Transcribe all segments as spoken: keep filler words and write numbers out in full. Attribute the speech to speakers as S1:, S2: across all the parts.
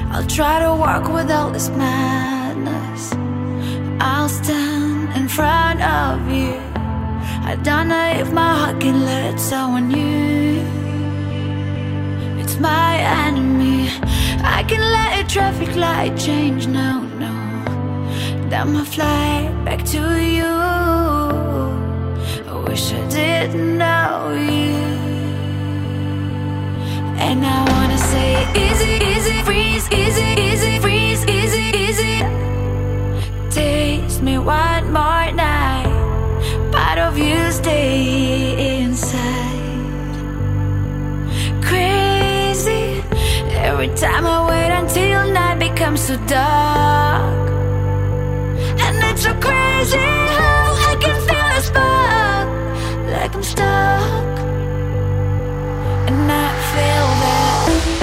S1: I'll try to walk with all this madness. I'll stand in front of you. I don't know if my heart can let someone new. It's my enemy. I can let a traffic light change. No, no. Then my flight back to you. I wish I didn't know you. And I wanna say easy, easy, freeze, easy, easy, freeze, easy, easy. Taste me one more night. Part of you stay inside. Crazy. Every time I wait until night becomes so dark. And it's so crazy how I can feel a spark, like I'm stuck. And I feel that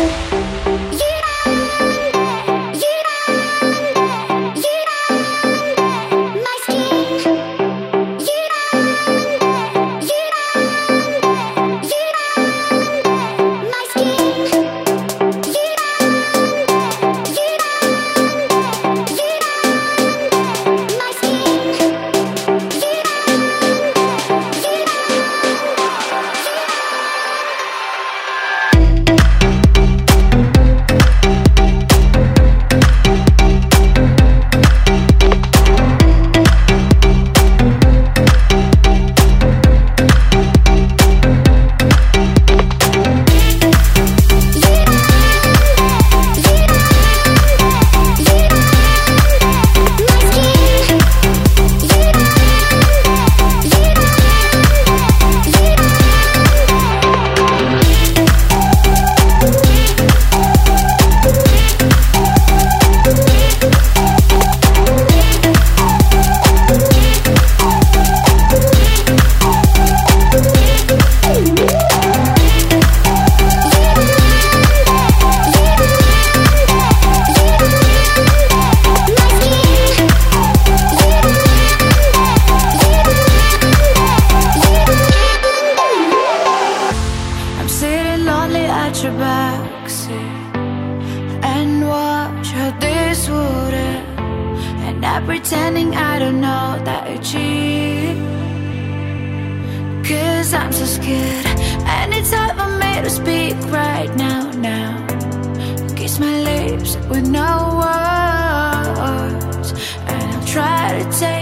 S1: your backseat and watch how this would end. And I'm pretending I don't know that you cheat, 'cause I'm so scared. And it's hard for me to speak right now, now. Kiss my lips with no words, and I'll try to take